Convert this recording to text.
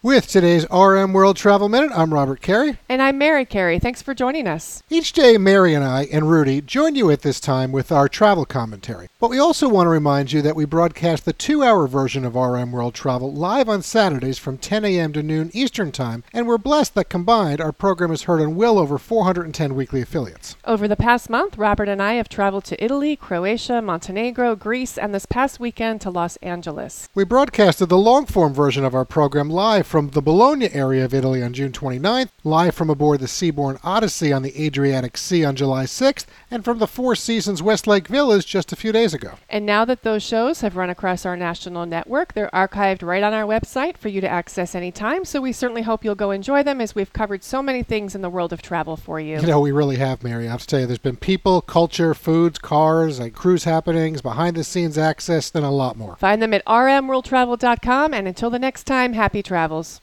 With today's RM World Travel Minute, I'm Robert Carey. And I'm Mary Carey. Thanks for joining us. Each day, Mary and I and Rudy join you at this time with our travel commentary. But we also want to remind you that we broadcast the 2-hour version of RM World Travel live on Saturdays from 10 a.m. to noon Eastern Time, and we're blessed that combined our program is heard on well over 410 weekly affiliates. Over the past month, Robert and I have traveled to Italy, Croatia, Montenegro, Greece, and this past weekend to Los Angeles. We broadcasted the long-form version of our program live from the Bologna area of Italy on June 29th, live from aboard the Seabourn Odyssey on the Adriatic Sea on July 6th, and from the Four Seasons Westlake Villas just a few days ago. And now that those shows have run across our national network, they're archived right on our website for you to access anytime, so we certainly hope you'll go enjoy them as we've covered so many things in the world of travel for you. You know, we really have, Mary. I have to tell you, there's been people, culture, foods, cars, cruise happenings, behind-the-scenes access, and a lot more. Find them at rmworldtravel.com, and until the next time, happy travels.